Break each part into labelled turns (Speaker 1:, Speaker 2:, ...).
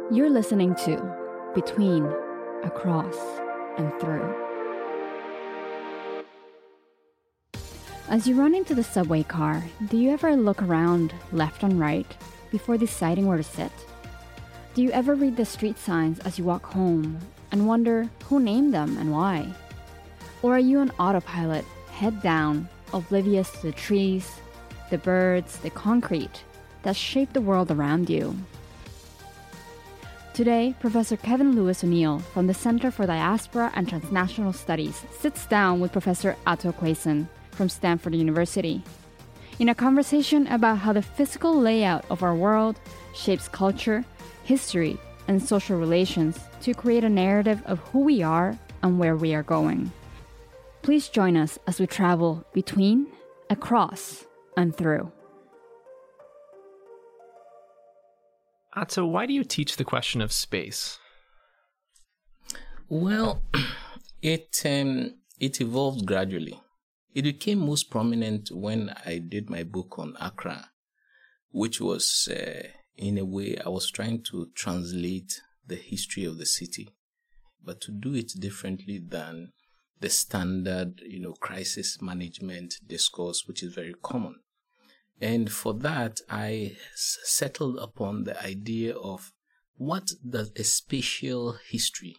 Speaker 1: You're listening to Between, Across, and Through. As you run into the subway car, do you ever look around left and right before deciding where to sit? Do you ever read the street signs as you walk home and wonder who named them and why? Or are you on autopilot, head down, oblivious to the trees, the birds, the concrete that shape the world around you? Today, Professor Kevin Lewis O'Neill from the Center for Diaspora and Transnational Studies sits down with Professor Ato Quaison from Stanford University in a conversation about how the physical layout of our world shapes culture, history, and social relations to create a narrative of who we are and where we are going. Please join us as we travel between, across, and through.
Speaker 2: Ato, why do you teach the question of space?
Speaker 3: Well, it evolved gradually. It became most prominent when I did my book on Accra, which was, in a way, I was trying to translate the history of the city, but to do it differently than the standard, crisis management discourse, which is very common. And for that, I settled upon the idea of what does a spatial history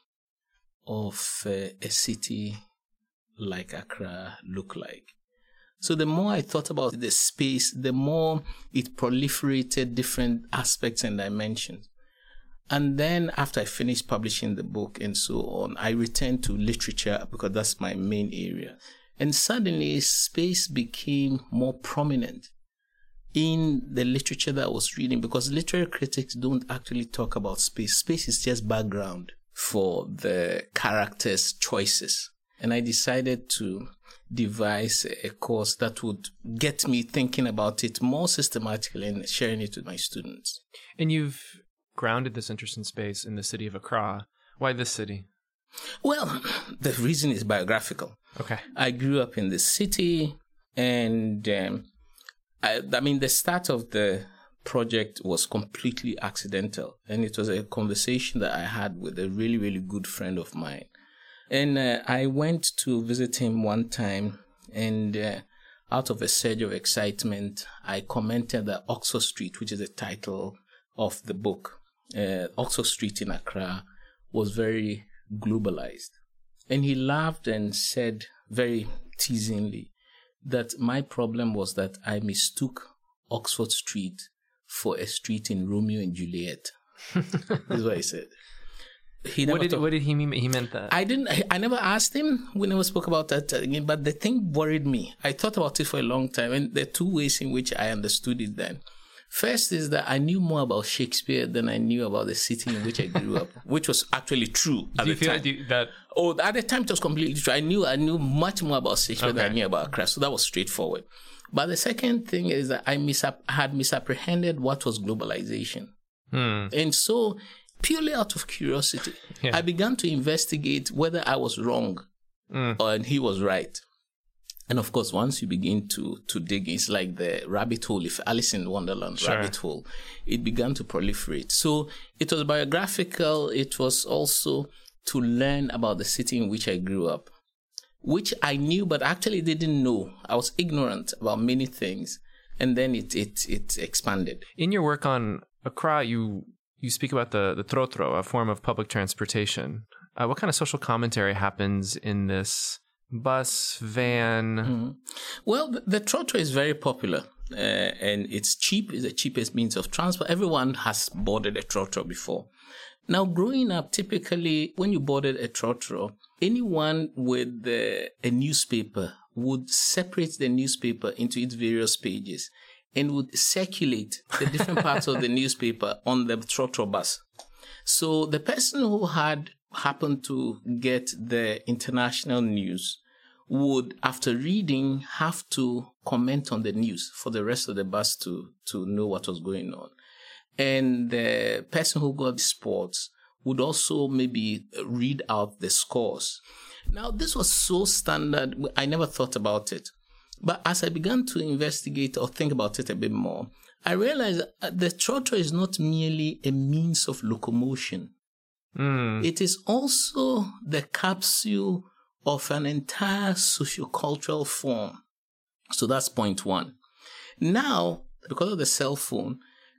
Speaker 3: of a city like Accra look like. So the more I thought about the space, the more it proliferated different aspects and dimensions. And then after I finished publishing the book and so on, I returned to literature because that's my main area. And suddenly space became more prominent in the literature that I was reading, because literary critics don't actually talk about space. Space is just background for the characters' choices. And I decided to devise a course that would get me thinking about it more systematically and sharing it with my students.
Speaker 2: And you've grounded this interest in space in the city of Accra. Why this city?
Speaker 3: Well, the reason is biographical.
Speaker 2: Okay.
Speaker 3: I grew up in the city, and the start of the project was completely accidental. And it was a conversation that I had with a really, really good friend of mine. And I went to visit him one time, and out of a surge of excitement, I commented that Oxford Street, which is the title of the book, Oxford Street in Accra, was very globalized. And he laughed and said very teasingly that my problem was that I mistook Oxford Street for a street in Romeo and Juliet. That's what he said.
Speaker 2: What did he mean? He meant that.
Speaker 3: I never asked him. We never spoke about that again. But the thing worried me. I thought about it for a long time. And there are two ways in which I understood it then. First is that I knew more about Shakespeare than I knew about the city in which I grew up, which was actually true at the time. At the time it was completely true. I knew much more about Shakespeare than I knew about Accra. So that was straightforward. But the second thing is that I had misapprehended what was globalization. And so, purely out of curiosity, I began to investigate whether I was wrong and he was right. And of course, once you begin to dig, it's like the rabbit hole, if Alice in Wonderland rabbit hole, it began to proliferate. So it was biographical. It was also to learn about the city in which I grew up, which I knew, but actually didn't know. I was ignorant about many things. And then it expanded. In
Speaker 2: your work on Accra, you speak about the trotro, a form of public transportation. What kind of social commentary happens in this bus, van?
Speaker 3: Mm-hmm. Well, the trotro is very popular, and it's cheap. It's the cheapest means of transport. Everyone has boarded a trotro before. Now, growing up, typically, when you boarded a trotro, anyone with a newspaper would separate the newspaper into its various pages and would circulate the different parts of the newspaper on the trotro bus. So the person who had happened to get the international news would, after reading, have to comment on the news for the rest of the bus to know what was going on. And the person who got sports would also maybe read out the scores. Now, this was so standard, I never thought about it. But as I began to investigate or think about it a bit more, I realized the trotro is not merely a means of locomotion. It is also the capsule of an entire sociocultural form. So that's point one. Now, because of the cell phone,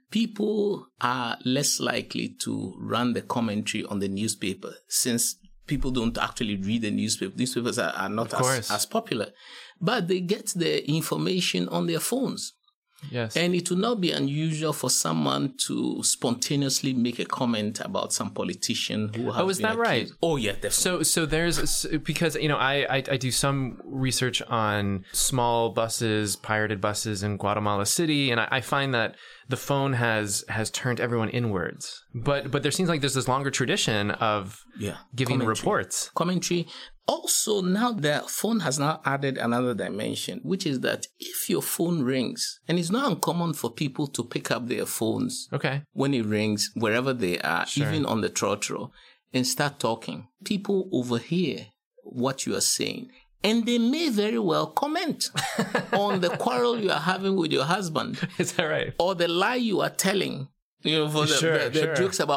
Speaker 3: people are less likely to run the commentary on the newspaper, since people don't actually read the newspaper. Newspapers are not as popular. But they get the information on their phones.
Speaker 2: Yes.
Speaker 3: And it would not be unusual for someone to spontaneously make a comment about some politician who has
Speaker 2: is that right?
Speaker 3: Oh, yeah, definitely.
Speaker 2: So there's, because, I do some research on small buses, pirated buses in Guatemala City, and I find that the phone has turned everyone inwards. But there seems like there's this longer tradition of giving reports.
Speaker 3: Commentary. Also, now the phone has now added another dimension, which is that if your phone rings, and it's not uncommon for people to pick up their phones when it rings, wherever they are, even on the trotro, and start talking, people overhear what you are saying. And they may very well comment on the quarrel you are having with your husband.
Speaker 2: Is that right?
Speaker 3: Or the lie you are telling. For the jokes about,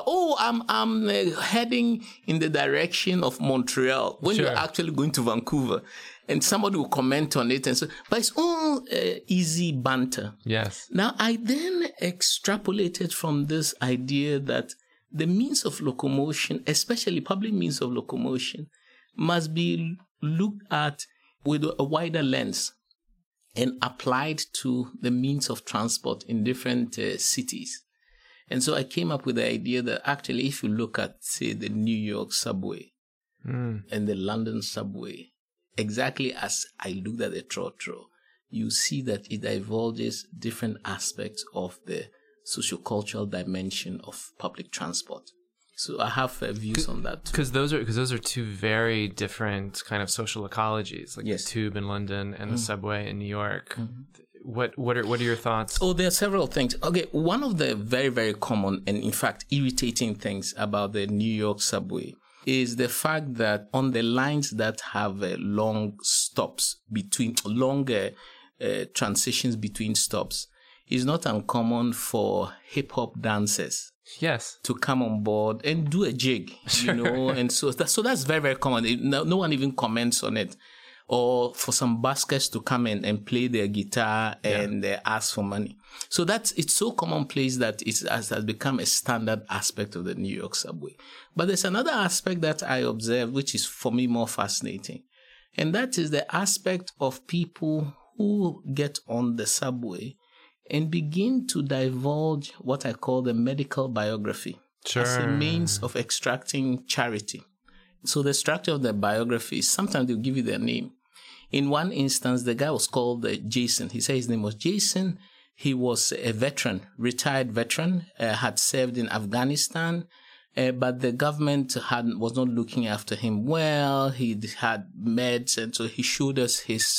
Speaker 3: I'm heading in the direction of Montreal when you're actually going to Vancouver, and somebody will comment on it, and so. But it's all easy banter.
Speaker 2: Yes.
Speaker 3: Now I then extrapolated from this idea that the means of locomotion, especially public means of locomotion, must be looked at with a wider lens and applied to the means of transport in different cities. And so I came up with the idea that actually, if you look at, say, the New York subway and the London subway, exactly as I looked at the trotro, you see that it divulges different aspects of the sociocultural dimension of public transport. So I have views on that too.
Speaker 2: Because those are two very different kind of social ecologies, like the tube in London and the subway in New York. What are your thoughts?
Speaker 3: Oh, there are several things. Okay, one of the very, very common and in fact irritating things about the New York subway is the fact that on the lines that have long stops between longer transitions between stops, it's not uncommon for hip hop dancers to come on board and do a jig, and so that's very, very common. No one even comments on it. Or for some buskers to come in and play their guitar and ask for money. So it's so commonplace that it has become a standard aspect of the New York subway. But there's another aspect that I observed, which is for me more fascinating. And that is the aspect of people who get on the subway and begin to divulge what I call the medical biography as a means of extracting charity. So the structure of the biography, sometimes they'll give you their name. In one instance, the guy was called Jason. He said his name was Jason. He was a veteran, retired veteran, had served in Afghanistan, but the government was not looking after him well. He had meds, and so he showed us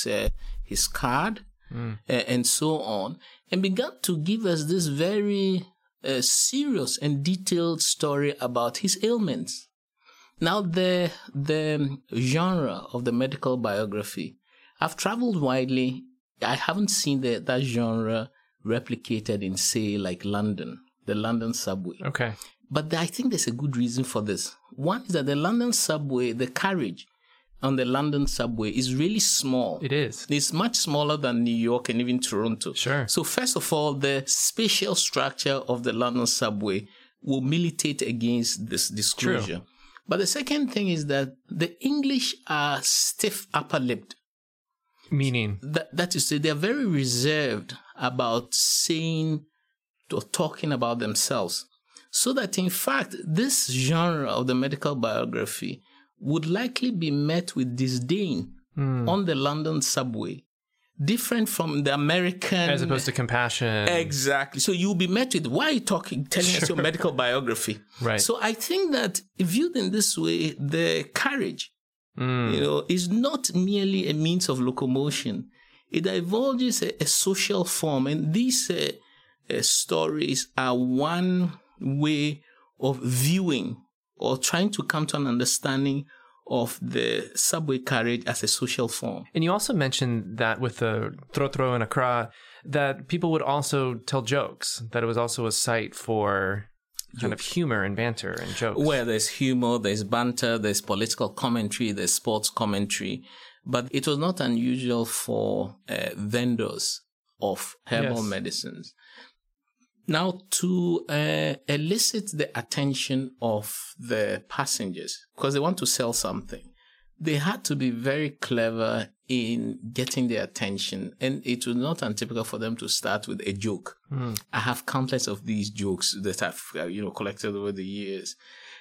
Speaker 3: his card and so on, and began to give us this very serious and detailed story about his ailments. Now, the genre of the medical biography, I've traveled widely. I haven't seen that genre replicated in, say, like London, the London subway.
Speaker 2: Okay.
Speaker 3: But I think there's a good reason for this. One is that the London subway, the carriage on the London subway is really small.
Speaker 2: It is.
Speaker 3: It's much smaller than New York and even Toronto.
Speaker 2: Sure.
Speaker 3: So first of all, the spatial structure of the London subway will militate against this disclosure. True. But the second thing is that the English are stiff upper-lipped.
Speaker 2: Meaning?
Speaker 3: That is to say, they're very reserved about saying or talking about themselves. So that, in fact, this genre of the medical biography would likely be met with disdain on the London subway. Different from the American...
Speaker 2: As opposed to compassion.
Speaker 3: Exactly. So you'll be met with, why are you telling us your medical biography?
Speaker 2: Right.
Speaker 3: So I think that viewed in this way, the carriage, is not merely a means of locomotion. It divulges a social form. And these stories are one way of viewing or trying to come to an understanding of the subway carriage as a social form.
Speaker 2: And you also mentioned that with the trotro in Accra, that people would also tell jokes, that it was also a site for kind of humor and banter and jokes.
Speaker 3: Where there's humor, there's banter, there's political commentary, there's sports commentary. But it was not unusual for vendors of herbal medicines now to elicit the attention of the passengers because they want to sell something. They had to be very clever in getting their attention, and it was not untypical for them to start with a joke. I have countless of these jokes that I've collected over the years,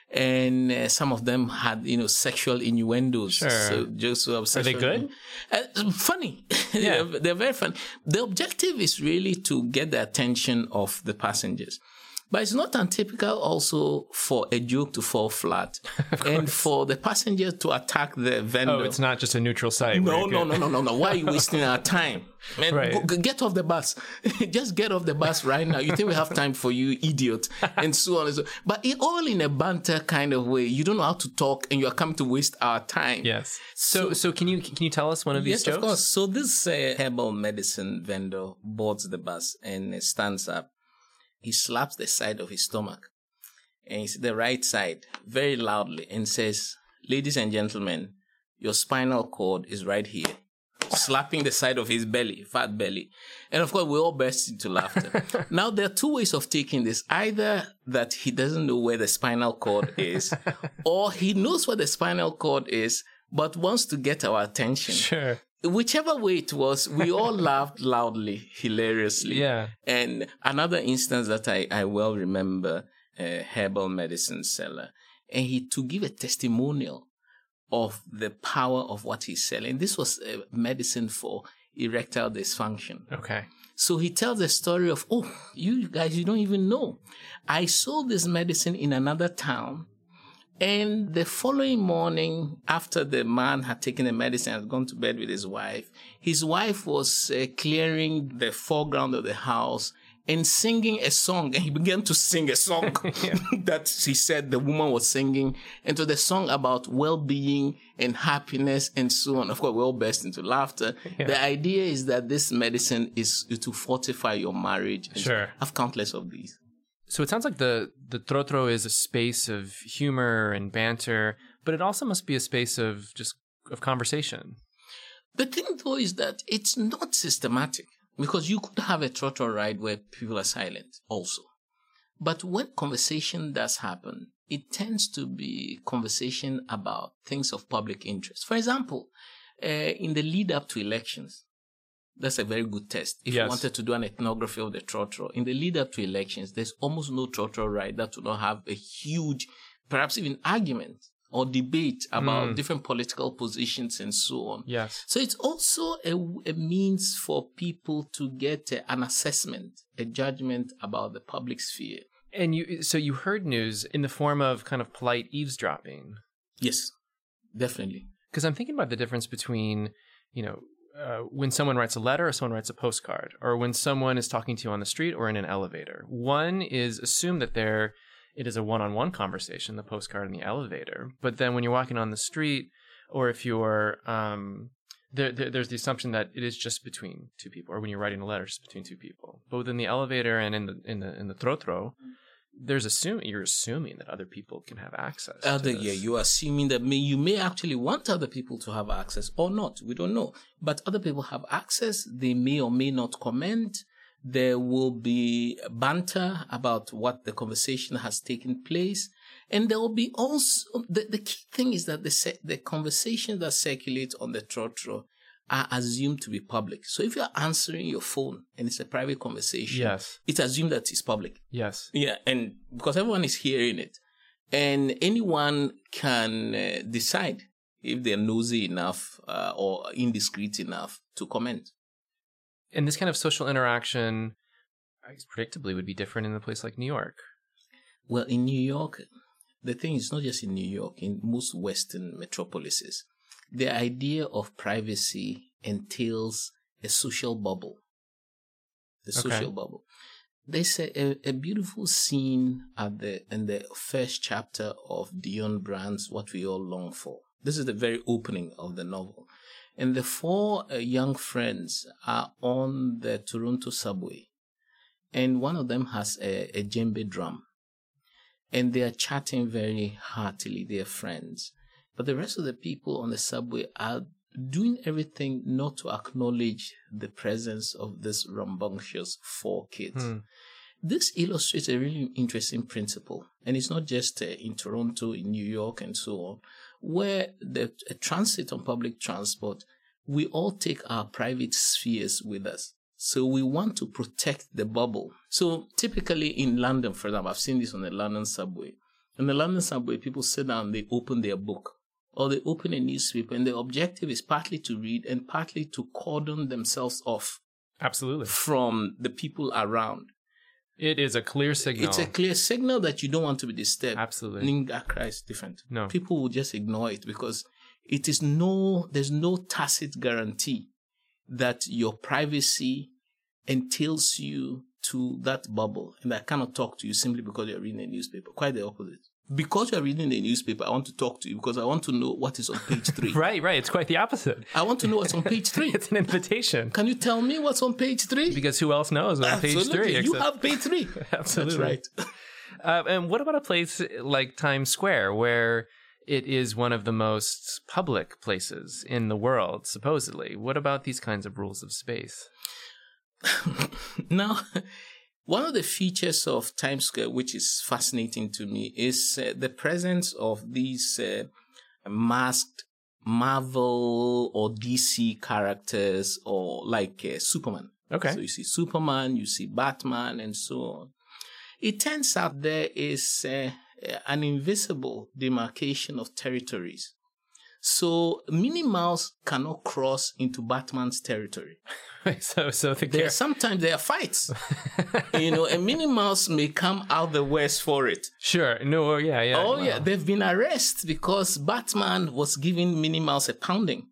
Speaker 3: and some of them had sexual innuendos.
Speaker 2: Sure.
Speaker 3: So jokes of
Speaker 2: Are they good?
Speaker 3: Funny.
Speaker 2: Yeah.
Speaker 3: They're very funny. The objective is really to get the attention of the passengers. But it's not untypical also for a joke to fall flat and for the passenger to attack the vendor.
Speaker 2: Oh, it's not just a neutral site.
Speaker 3: No. Why are you wasting our time? Man,
Speaker 2: Right.
Speaker 3: Get off the bus. Just get off the bus right now. You think we have time for you, idiot, and so on and so on. But all in a banter kind of way. You don't know how to talk and you are coming to waste our time.
Speaker 2: Yes. So can you tell us one of these jokes?
Speaker 3: Yes, of course. So this herbal medicine vendor boards the bus and stands up. He slaps the side of his stomach, and it's the right side, very loudly, and says, "Ladies and gentlemen, your spinal cord is right here." Slapping the side of his belly, fat belly. And of course, we all burst into laughter. Now, there are two ways of taking this. Either that he doesn't know where the spinal cord is, or he knows where the spinal cord is, but wants to get our attention.
Speaker 2: Sure.
Speaker 3: Whichever way it was, we all laughed loudly, hilariously.
Speaker 2: Yeah.
Speaker 3: And another instance that I well remember, a herbal medicine seller, and to give a testimonial of the power of what he's selling. This was a medicine for erectile dysfunction.
Speaker 2: Okay.
Speaker 3: So he tells the story of, you guys, you don't even know. I sold this medicine in another town. And the following morning, after the man had taken the medicine and had gone to bed with his wife was clearing the foreground of the house and singing a song. And he began to sing a song that he said the woman was singing. And to the song about well-being and happiness and so on. Of course, we all burst into laughter. Yeah. The idea is that this medicine is to fortify your marriage. And
Speaker 2: sure.
Speaker 3: I've countless of these.
Speaker 2: So it sounds like the Trotro is a space of humor and banter, but it also must be a space of conversation.
Speaker 3: The thing, though, is that it's not systematic, because you could have a Trotro ride where people are silent also. But when conversation does happen, it tends to be conversation about things of public interest. For example, in the lead up to elections, that's a very good test. If you wanted to do an ethnography of the Trotro, in the lead up to elections, there's almost no Trotro ride that will not have a huge, perhaps even argument or debate about different political positions and so on.
Speaker 2: Yes.
Speaker 3: So it's also a means for people to get an assessment, a judgment about the public sphere.
Speaker 2: And you heard news in the form of kind of polite eavesdropping.
Speaker 3: Yes, definitely.
Speaker 2: Because I'm thinking about the difference between, when someone writes a letter or someone writes a postcard, or when someone is talking to you on the street or in an elevator. One is assume that it is a one-on-one conversation, the postcard and the elevator. But then when you're walking on the street, or if you're there's the assumption that it is just between two people, or when you're writing a letter, it's between two people. Both in the elevator and in the Trotro, you're assuming that other people can have access.
Speaker 3: You're assuming that you may actually want other people to have access or not. We don't know. But other people have access. They may or may not comment. There will be banter about what the conversation has taken place. And there will be also, the key thing is that the conversations that circulate on the Trotro are assumed to be public. So if you're answering your phone and it's a private conversation, it's assumed that it's public.
Speaker 2: Yes.
Speaker 3: Yeah, and because everyone is hearing it. And anyone can decide if they're nosy enough or indiscreet enough to comment.
Speaker 2: And this kind of social interaction, predictably, would be different in a place like New York.
Speaker 3: Well, in New York, the thing is not just in New York, in most Western metropolises, the idea of privacy entails a social bubble. The social bubble. There's a beautiful scene in the first chapter of Dion Brand's What We All Long For. This is the very opening of the novel. And the four young friends are on the Toronto subway. And one of them has a djembe drum. And they are chatting very heartily. They are friends. But the rest of the people on the subway are doing everything not to acknowledge the presence of this rambunctious four kids. This illustrates a really interesting principle. And it's not just in Toronto, in New York, and so on, where the transit on public transport, we all take our private spheres with us. So we want to protect the bubble. So typically in London, for example, I've seen this on the London subway. In the London subway, people sit down, they open their book or they open a newspaper, and the objective is partly to read and partly to cordon themselves off.
Speaker 2: Absolutely.
Speaker 3: From the people around.
Speaker 2: It is a clear signal.
Speaker 3: It's a clear signal that you don't want to be disturbed.
Speaker 2: Absolutely.
Speaker 3: In Accra is different.
Speaker 2: No.
Speaker 3: People will just ignore it because there's no tacit guarantee that your privacy entails you to that bubble, and I cannot talk to you simply because you're reading a newspaper. Quite the opposite. Because you're reading a newspaper, I want to talk to you because I want to know what is on page 3.
Speaker 2: Right. It's quite the opposite.
Speaker 3: I want to know what's on page 3.
Speaker 2: It's an invitation.
Speaker 3: Can you tell me what's on page 3?
Speaker 2: Because who else knows on page 3?
Speaker 3: You have page 3.
Speaker 2: Absolutely.
Speaker 3: That's right.
Speaker 2: And what about a place like Times Square, where it is one of the most public places in the world, supposedly? What about these kinds of rules of space?
Speaker 3: Now, one of the features of Times Square, which is fascinating to me, is the presence of these masked Marvel or DC characters, or like Superman.
Speaker 2: Okay.
Speaker 3: So you see Superman, you see Batman, and so on. It turns out there is an invisible demarcation of territories. So Minnie Mouse cannot cross into Batman's territory. Sometimes there are fights, and Minnie Mouse may come out the west for it.
Speaker 2: Sure. No, yeah.
Speaker 3: Oh, wow. Yeah. They've been arrested because Batman was giving Minnie Mouse a pounding.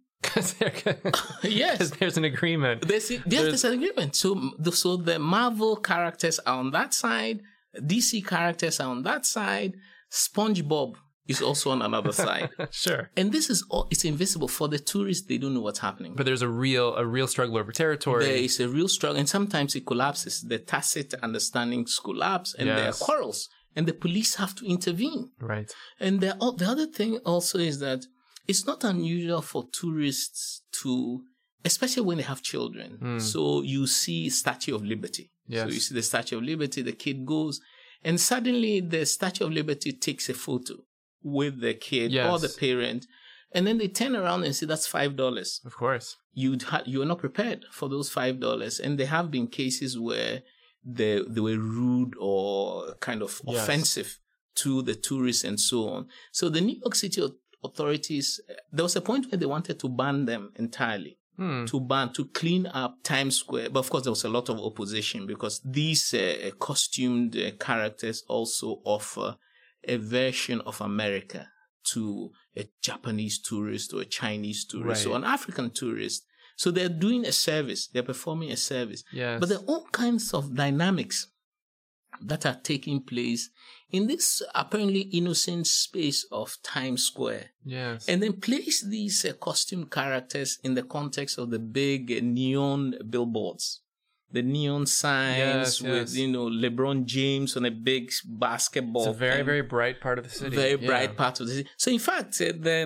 Speaker 3: Yes.
Speaker 2: There's an agreement.
Speaker 3: There's an agreement. So the Marvel characters are on that side. DC characters are on that side. SpongeBob is also on another side.
Speaker 2: Sure.
Speaker 3: And this is all, it's invisible. For the tourists, they don't know what's happening.
Speaker 2: But there's a real struggle over territory.
Speaker 3: There is a real struggle, and sometimes it collapses. The tacit understandings collapse, and there are quarrels, and the police have to intervene.
Speaker 2: Right.
Speaker 3: And the other thing also is that it's not unusual for tourists to, especially when they have children. So you see Statue of Liberty.
Speaker 2: Yes.
Speaker 3: So you see the Statue of Liberty, the kid goes, and suddenly the Statue of Liberty takes a photo with the kid or the parent, and then they turn around and say that's $5.
Speaker 2: Of course,
Speaker 3: you're not prepared for those $5, and there have been cases where they were rude or kind of offensive to the tourists and so on. So the New York City authorities, there was a point where they wanted to ban them entirely. To clean up Times Square. But of course, there was a lot of opposition because these costumed characters also offer a version of America to a Japanese tourist or a Chinese tourist or an African tourist. So they're doing a service. They're performing a service.
Speaker 2: Yes.
Speaker 3: But there are all kinds of dynamics that are taking place in this apparently innocent space of Times Square.
Speaker 2: Yes.
Speaker 3: And then place these costume characters in the context of the big neon billboards. The neon signs with, LeBron James on a big basketball.
Speaker 2: It's a very, very bright part of the city.
Speaker 3: Very bright part of the city. So in fact,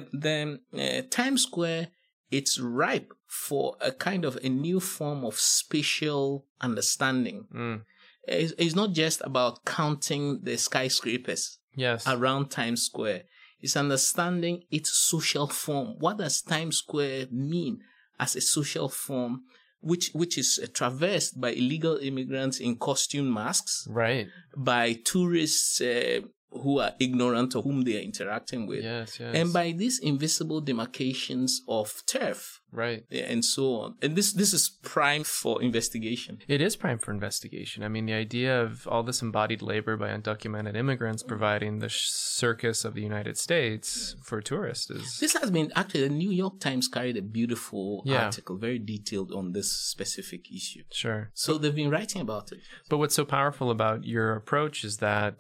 Speaker 3: the Times Square, it's ripe for a kind of a new form of spatial understanding. It's not just about counting the skyscrapers around Times Square. It's understanding its social form. What does Times Square mean as a social form, which is traversed by illegal immigrants in costume masks,
Speaker 2: right? By
Speaker 3: tourists who are ignorant of whom they are interacting with, and by these invisible demarcations of turf,
Speaker 2: right,
Speaker 3: and so on. And this is prime for investigation.
Speaker 2: It is prime for investigation. I mean, the idea of all this embodied labor by undocumented immigrants providing the circus of the United States for tourists is...
Speaker 3: This has been, actually, the New York Times carried a beautiful article, very detailed on this specific issue.
Speaker 2: Sure.
Speaker 3: So they've been writing about it.
Speaker 2: But what's so powerful about your approach is that,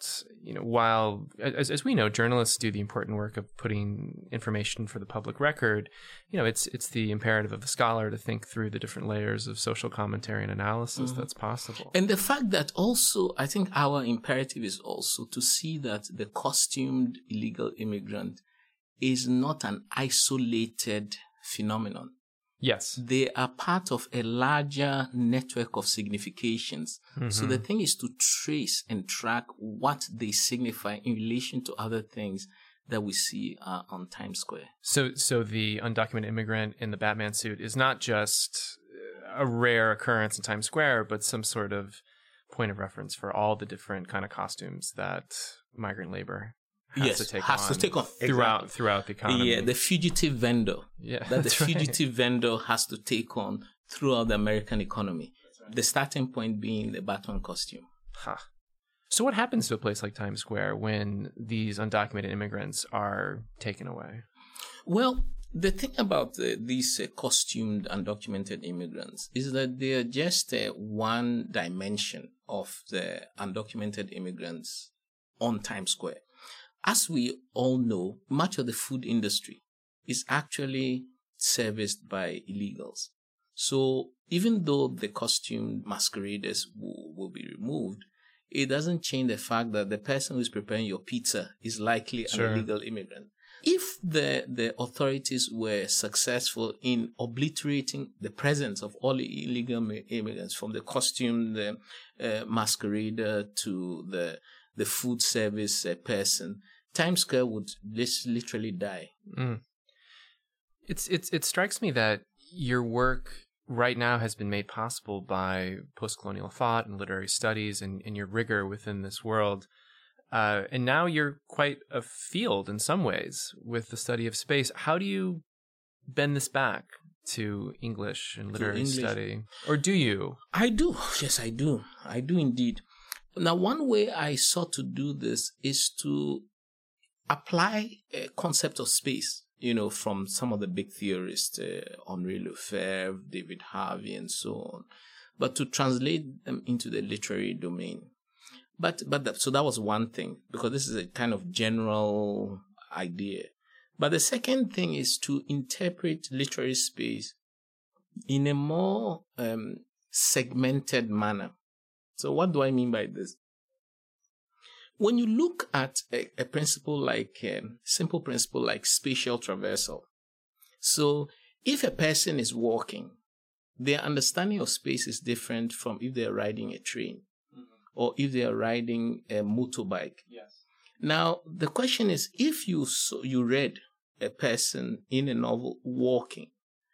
Speaker 2: while, as we know, journalists do the important work of putting information for the public record, it's the imperative of the scholar to think through the different layers of social commentary and analysis that's possible.
Speaker 3: And the fact that also, I think our imperative is also to see that the costumed illegal immigrant is not an isolated phenomenon.
Speaker 2: Yes.
Speaker 3: They are part of a larger network of significations. Mm-hmm. So the thing is to trace and track what they signify in relation to other things that we see on Times Square.
Speaker 2: So the undocumented immigrant in the Batman suit is not just a rare occurrence in Times Square, but some sort of point of reference for all the different kind of costumes that migrant labor has to take on throughout the economy.
Speaker 3: Yeah, the fugitive vendor.
Speaker 2: Yeah,
Speaker 3: that the fugitive vendor has to take on throughout the American economy. Right. The starting point being the Batman costume.
Speaker 2: Huh. So what happens to a place like Times Square when these undocumented immigrants are taken away?
Speaker 3: Well, the thing about these costumed undocumented immigrants is that they are just one dimension of the undocumented immigrants on Times Square. As we all know, much of the food industry is actually serviced by illegals. So even though the costumed masqueraders will be removed, it doesn't change the fact that the person who's preparing your pizza is likely an illegal immigrant. If the authorities were successful in obliterating the presence of all illegal immigrants, from the costumed masquerader to the food service person, Times Square would literally die.
Speaker 2: Mm. It strikes me that your work right now has been made possible by post-colonial thought and literary studies and your rigor within this world. And now you're quite afield in some ways with the study of space. How do you bend this back to English and literary study? Or do you?
Speaker 3: I do. Yes, I do. I do indeed. Now, one way I sought to do this is to apply a concept of space, from some of the big theorists, Henri Lefebvre, David Harvey, and so on, but to translate them into the literary domain. So that was one thing, because this is a kind of general idea. But the second thing is to interpret literary space in a more segmented manner. So what do I mean by this? When you look at a principle like, simple principle like spatial traversal, so if a person is walking, their understanding of space is different from if they're riding a train or if they are riding a motorbike.
Speaker 2: Yes.
Speaker 3: Now, the question is, if you read a person in a novel walking,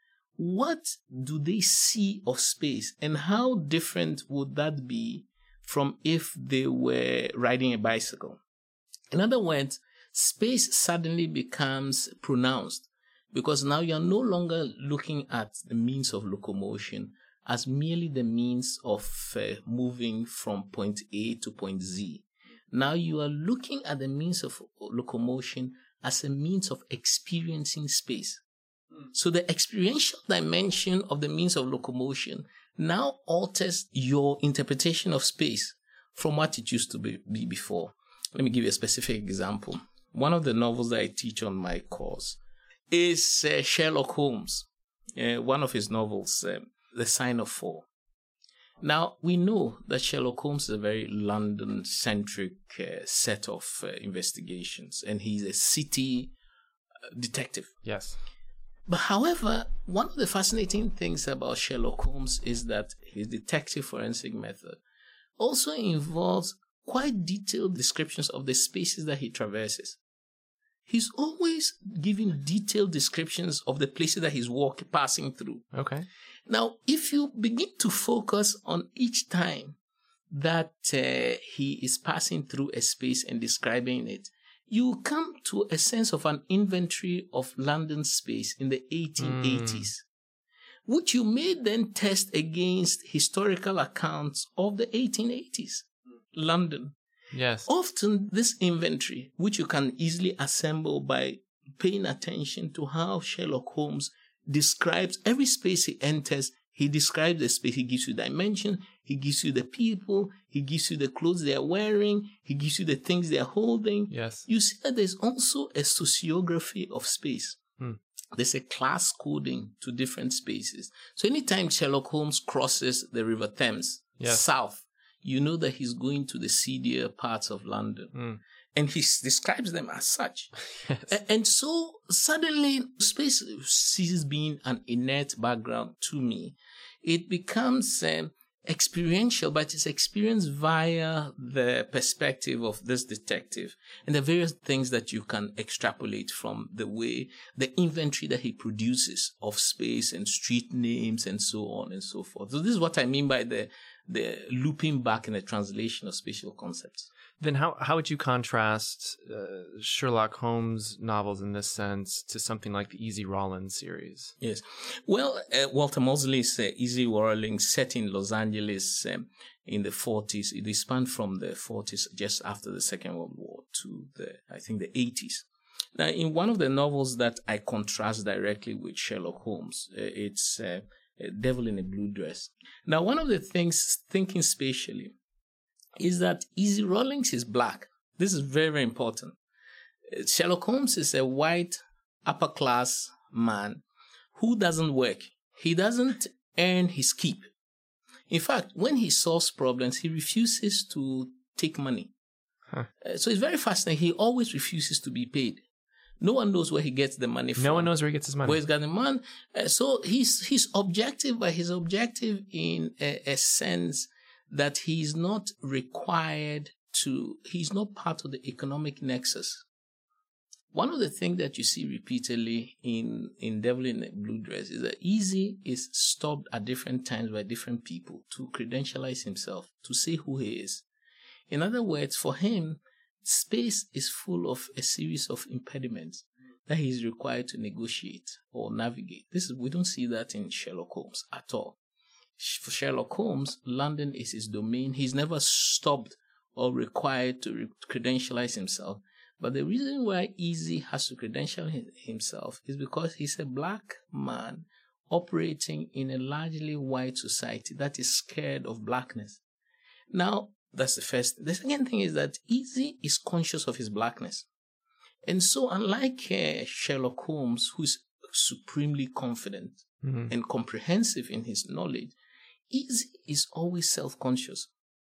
Speaker 3: what do they see of space, and how different would that be from if they were riding a bicycle? In other words, space suddenly becomes pronounced, because now you're no longer looking at the means of locomotion as merely the means of moving from point A to point Z. Now you are looking at the means of locomotion as a means of experiencing space. So the experiential dimension of the means of locomotion now alters your interpretation of space from what it used to be before. Let me give you a specific example. One of the novels that I teach on my course is Sherlock Holmes. One of his novels, The Sign of Four. Now, we know that Sherlock Holmes is a very London-centric set of investigations, and he's a city detective.
Speaker 2: Yes.
Speaker 3: But however, one of the fascinating things about Sherlock Holmes is that his detective forensic method also involves quite detailed descriptions of the spaces that he traverses. He's always giving detailed descriptions of the places that he's passing through.
Speaker 2: Okay.
Speaker 3: Now, if you begin to focus on each time that he is passing through a space and describing it, you come to a sense of an inventory of London space in the 1880s, which you may then test against historical accounts of the 1880s, London.
Speaker 2: Yes.
Speaker 3: Often this inventory, which you can easily assemble by paying attention to how Sherlock Holmes describes every space he enters He describes the space. He gives you dimension. He gives you the people. He gives you the clothes they are wearing. He gives you the things they are holding.
Speaker 2: Yes.
Speaker 3: You see that there's also a sociography of space. There's a class coding to different spaces. So anytime Sherlock Holmes crosses the River Thames south, you know that he's going to the seedier parts of London. And he describes them as such. Yes. And so suddenly space ceases being an inert background to me. It becomes experiential, but it's experienced via the perspective of this detective and the various things that you can extrapolate from the way, the inventory that he produces of space and street names and so on and so forth. So this is what I mean by the looping back in the translation of spatial concepts.
Speaker 2: Then how would you contrast Sherlock Holmes novels in this sense to something like the Easy Rawlins series?
Speaker 3: Yes. Well, Walter Mosley's Easy Rawlins set in Los Angeles in the 40s. It spanned from the 40s just after the Second World War to the 80s. Now, in one of the novels that I contrast directly with Sherlock Holmes, it's Devil in a Blue Dress. Now, one of the things, thinking spatially, is that Easy Rawlins is black. This is very, very important. Sherlock Holmes is a white, upper-class man who doesn't work. He doesn't earn his keep. In fact, when he solves problems, he refuses to take money. So it's very fascinating. He always refuses to be paid. No one knows where he gets the money from.
Speaker 2: No one knows where he gets his money.
Speaker 3: Where he's got the money. So he's objective, but he's objective in a sense that he's not required to, he's not part of the economic nexus. One of the things that you see repeatedly in Devil in a Blue Dress is that Easy is stopped at different times by different people to credentialize himself, to say who he is. In other words, for him, space is full of a series of impediments that he is required to negotiate or navigate. We don't see that in Sherlock Holmes at all. For Sherlock Holmes, London is his domain. He's never stopped or required to credentialize himself. But the reason why Easy has to credential himself is because he's a black man operating in a largely white society that is scared of blackness. Now, that's the first. The second thing is that Easy is conscious of his blackness. And so unlike Sherlock Holmes, who is supremely confident and comprehensive in his knowledge, Easy is always self-conscious.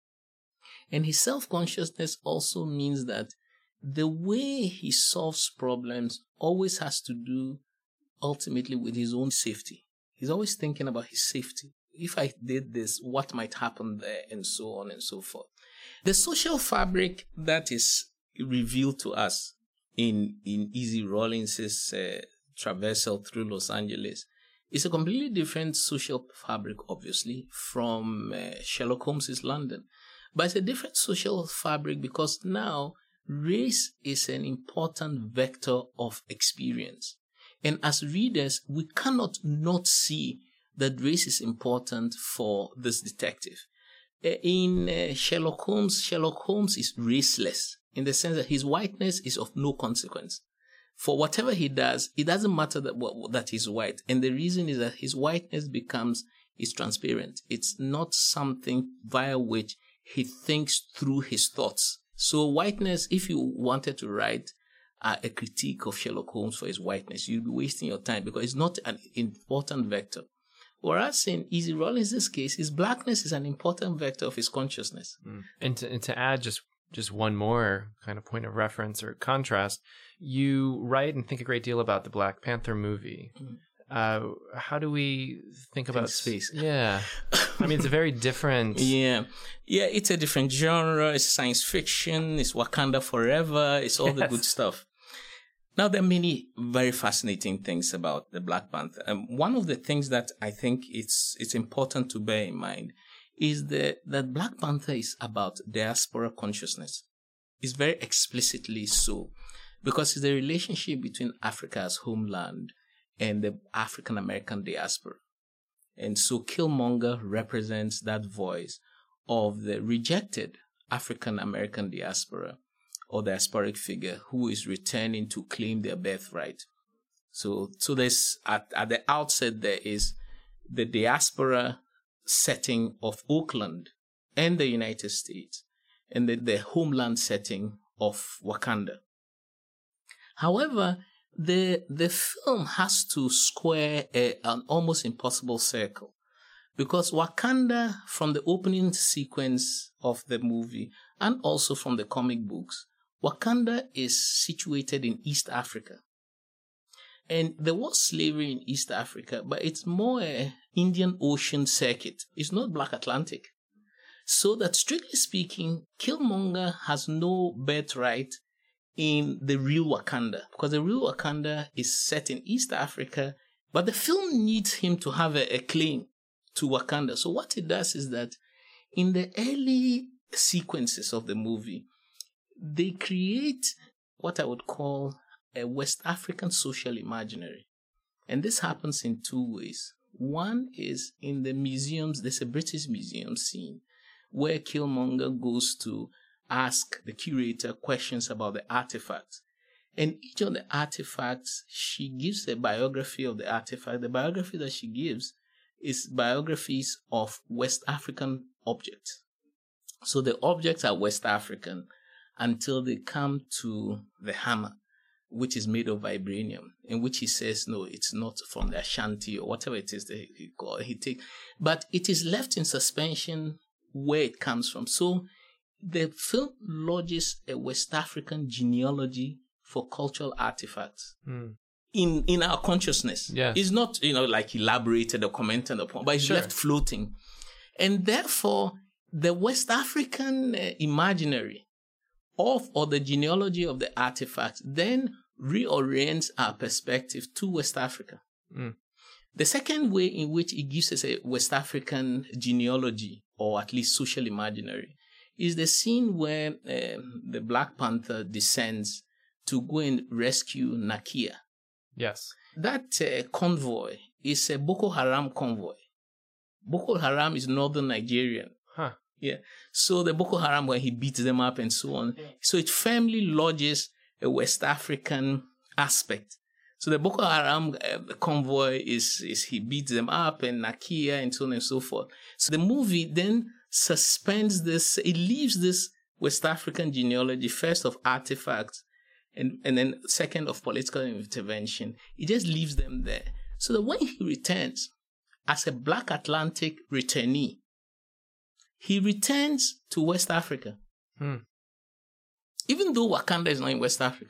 Speaker 3: And his self-consciousness also means that the way he solves problems always has to do ultimately with his own safety. He's always thinking about his safety. If I did this, what might happen there, and so on and so forth. The social fabric that is revealed to us in Easy Rawlins's traversal through Los Angeles is a completely different social fabric, obviously, from Sherlock Holmes's London. But it's a different social fabric because now race is an important vector of experience. And as readers, we cannot not see that race is important for this detective. In Sherlock Holmes is raceless in the sense that his whiteness is of no consequence. For whatever he does, it doesn't matter that he's white. And the reason is that his whiteness is transparent. It's not something via which he thinks through his thoughts. So whiteness, if you wanted to write a critique of Sherlock Holmes for his whiteness, you'd be wasting your time because it's not an important vector. Whereas in Easy Rawlins' case, his blackness is an important vector of his consciousness.
Speaker 2: And to add just one more kind of point of reference or contrast, you write and think a great deal about the Black Panther movie. How do we think about
Speaker 3: space?
Speaker 2: Yeah. I mean, it's a very different...
Speaker 3: Yeah, it's a different genre. It's science fiction. It's Wakanda Forever. It's all the good stuff. Now, there are many very fascinating things about the Black Panther. One of the things that I think it's important to bear in mind is that Black Panther is about diaspora consciousness. It's very explicitly so, because it's the relationship between Africa as homeland and the African American diaspora. And so Killmonger represents that voice of the rejected African American diaspora or diasporic figure who is returning to claim their birthright. So there's at the outset there is the diaspora setting of Oakland and the United States and the homeland setting of Wakanda. However, the film has to square an almost impossible circle, because Wakanda, from the opening sequence of the movie and also from the comic books, Wakanda is situated in East Africa. And there was slavery in East Africa, but it's more an Indian Ocean circuit. It's not Black Atlantic. So that, strictly speaking, Killmonger has no birthright in the real Wakanda, because the real Wakanda is set in East Africa, but the film needs him to have a claim to Wakanda. So what it does is that in the early sequences of the movie, they create what I would call a West African social imaginary. And this happens in two ways. One is in the museums. There's a British museum scene where Killmonger goes to ask the curator questions about the artifacts. And each of the artifacts, she gives a biography of the artifact. The biography that she gives is biographies of West African objects. So the objects are West African until they come to the hammer, which is made of vibranium, in which he says, no, it's not from the Ashanti or whatever it is that he takes. But it is left in suspension where it comes from. So the film lodges a West African genealogy for cultural artifacts in our consciousness.
Speaker 2: Yes.
Speaker 3: It's not, like elaborated or commented upon, but it's left floating. And therefore, the West African imaginary or the genealogy of the artifacts then reorients our perspective to West Africa. The second way in which it gives us a West African genealogy, or at least social imaginary, is the scene where the Black Panther descends to go and rescue Nakia.
Speaker 2: Yes.
Speaker 3: That convoy is a Boko Haram convoy. Boko Haram is northern Nigerian.
Speaker 2: Huh.
Speaker 3: Yeah. So the Boko Haram, when he beats them up and so on. So it firmly lodges a West African aspect. So the Boko Haram convoy is he beats them up, and Nakia and so on and so forth. So the movie then suspends this, it leaves this West African genealogy, first of artifacts, and then second of political intervention. It just leaves them there. So that when he returns as a Black Atlantic returnee, he returns to West Africa. Even though Wakanda is not in West Africa.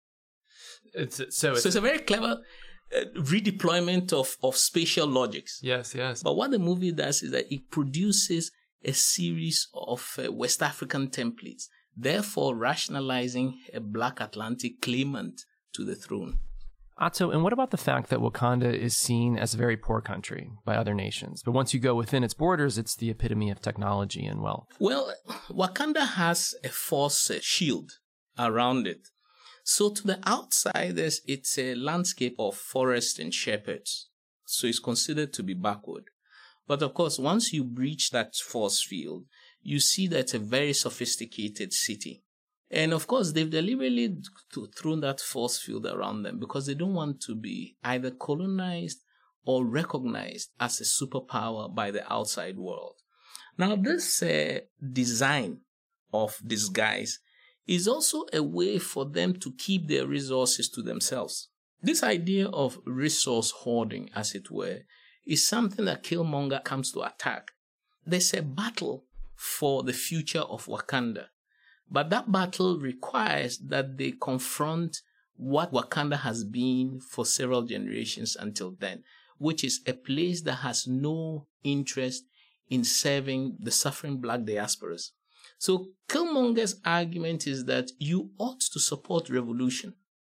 Speaker 3: So it's a very clever redeployment of spatial logics.
Speaker 2: Yes.
Speaker 3: But what the movie does is that it produces a series of West African templates, therefore rationalizing a Black Atlantic claimant to the throne.
Speaker 4: Ato, and what about the fact that Wakanda is seen as a very poor country by other nations, but once you go within its borders, it's the epitome of technology and wealth?
Speaker 3: Well, Wakanda has a force shield around it. So to the outsiders, it's a landscape of forest and shepherds. So it's considered to be backward. But of course, once you breach that force field, you see that it's a very sophisticated city. And of course, they've deliberately thrown that force field around them because they don't want to be either colonized or recognized as a superpower by the outside world. Now, this design of disguise is also a way for them to keep their resources to themselves. This idea of resource hoarding, as it were, is something that Killmonger comes to attack. There's a battle for the future of Wakanda. But that battle requires that they confront what Wakanda has been for several generations until then, which is a place that has no interest in serving the suffering Black diasporas. So Killmonger's argument is that you ought to support revolution,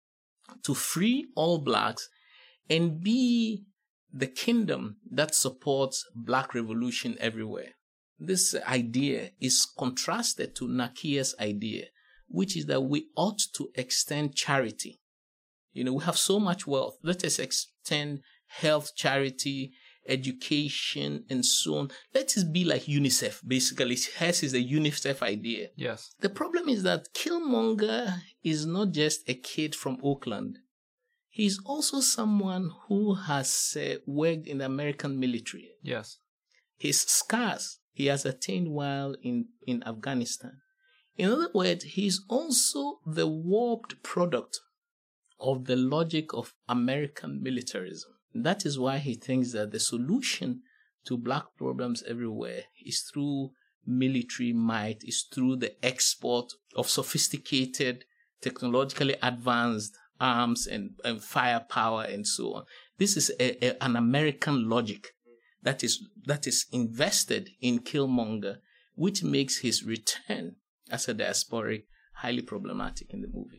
Speaker 3: to free all Blacks and be the kingdom that supports Black revolution everywhere. This idea is contrasted to Nakia's idea, which is that we ought to extend charity. We have so much wealth. Let us extend health, charity, education, and so on. Let us be like UNICEF, basically. Hers is the UNICEF idea.
Speaker 2: Yes.
Speaker 3: The problem is that Killmonger is not just a kid from Oakland. He's also someone who has worked in the American military.
Speaker 4: Yes.
Speaker 3: His scars he has attained while in Afghanistan. In other words, he's also the warped product of the logic of American militarism. That is why he thinks that the solution to black problems everywhere is through military might, is through the export of sophisticated, technologically advanced arms and firepower and so on. This is an American logic that is invested in Killmonger, which makes his return as a diasporic highly problematic in the movie.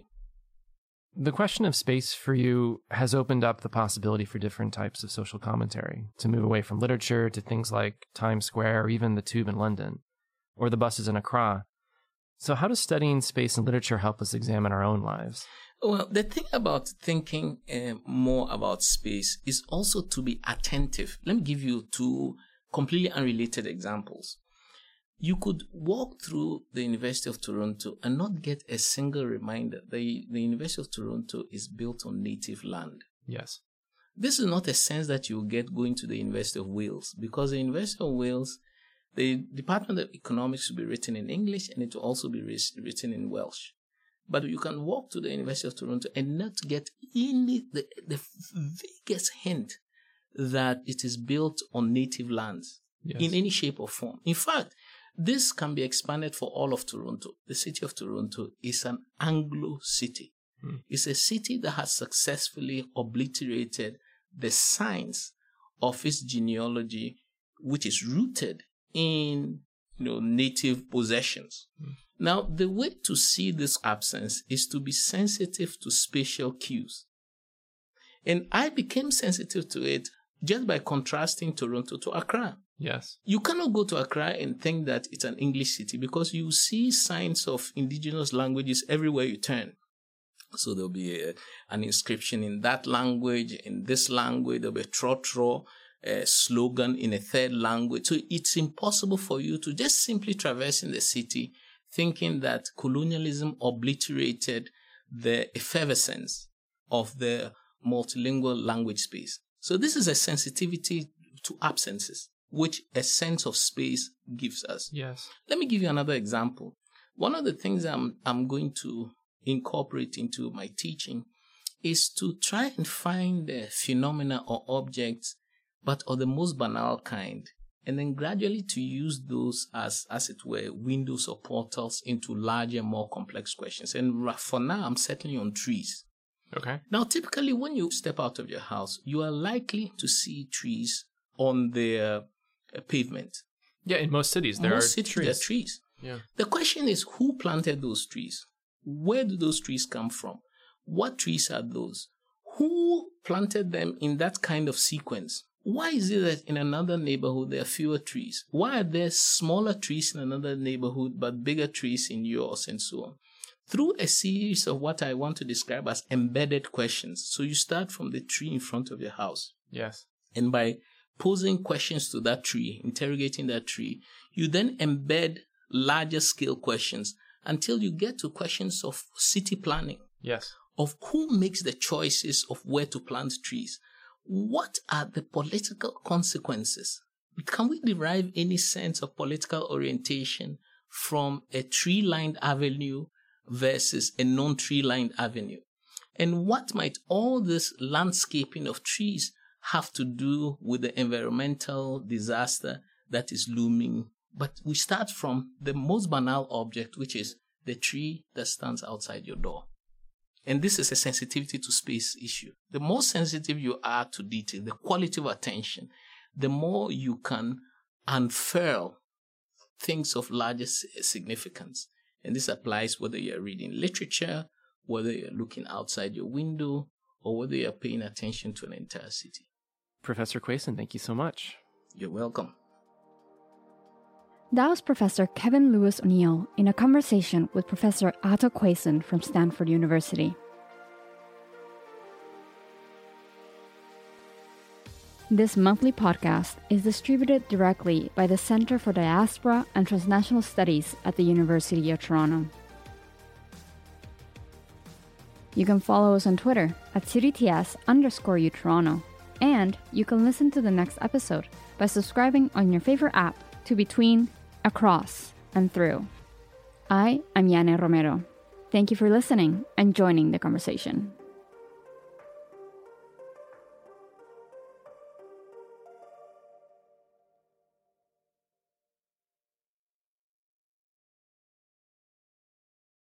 Speaker 4: The question of space for you has opened up the possibility for different types of social commentary, to move away from literature to things like Times Square or even the Tube in London, or the buses in Accra. So how does studying space and literature help us examine our own lives?
Speaker 3: Well, the thing about thinking more about space is also to be attentive. Let me give you two completely unrelated examples. You could walk through the University of Toronto and not get a single reminder that the University of Toronto is built on native land.
Speaker 4: Yes.
Speaker 3: This is not a sense that you get going to the University of Wales, because the University of Wales, the Department of Economics will be written in English and it will also be written in Welsh. But you can walk to the University of Toronto and not get the vaguest hint that it is built on native lands in any shape or form. In fact, this can be expanded for all of Toronto. The city of Toronto is an Anglo city. It's a city that has successfully obliterated the signs of its genealogy, which is rooted in native possessions. Now, the way to see this absence is to be sensitive to spatial cues. And I became sensitive to it just by contrasting Toronto to Accra.
Speaker 4: Yes.
Speaker 3: You cannot go to Accra and think that it's an English city, because you see signs of indigenous languages everywhere you turn. So there'll be an inscription in that language, in this language, there'll be a trotro slogan in a third language. So it's impossible for you to just simply traverse in the city thinking that colonialism obliterated the effervescence of the multilingual language space. So this is a sensitivity to absences, which a sense of space gives us.
Speaker 4: Yes.
Speaker 3: Let me give you another example. One of the things I'm going to incorporate into my teaching is to try and find the phenomena or objects, but of the most banal kind, and then gradually to use those as it were, windows or portals into larger, more complex questions. And for now, I'm settling on trees.
Speaker 4: Okay.
Speaker 3: Now, typically, when you step out of your house, you are likely to see trees on the pavement.
Speaker 2: Yeah, in most cities, there are
Speaker 3: trees.
Speaker 2: Yeah.
Speaker 3: The question is, who planted those trees? Where do those trees come from? What trees are those? Who planted them in that kind of sequence? Why is it that in another neighborhood there are fewer trees? Why are there smaller trees in another neighborhood but bigger trees in yours, and so on? Through a series of what I want to describe as embedded questions. So you start from the tree in front of your house.
Speaker 2: Yes.
Speaker 3: And by posing questions to that tree, interrogating that tree, you then embed larger scale questions until you get to questions of city planning.
Speaker 2: Yes.
Speaker 3: Of who makes the choices of where to plant trees. What are the political consequences? Can we derive any sense of political orientation from a tree-lined avenue versus a non-tree-lined avenue? And what might all this landscaping of trees have to do with the environmental disaster that is looming? But we start from the most banal object, which is the tree that stands outside your door. And this is a sensitivity to space issue. The more sensitive you are to detail, the quality of attention, the more you can unfurl things of larger significance. And this applies whether you're reading literature, whether you're looking outside your window, or whether you're paying attention to an entire city.
Speaker 4: Professor Quayson, thank you so much.
Speaker 3: You're welcome.
Speaker 1: That was Professor Kevin Lewis O'Neill in a conversation with Professor Ato Quayson from Stanford University. This monthly podcast is distributed directly by the Center for Diaspora and Transnational Studies at the University of Toronto. You can follow us on Twitter at CityTS_UToronto. And you can listen to the next episode by subscribing on your favorite app to Between, Across, and Through. I am Yane Romero. Thank you for listening and joining the conversation.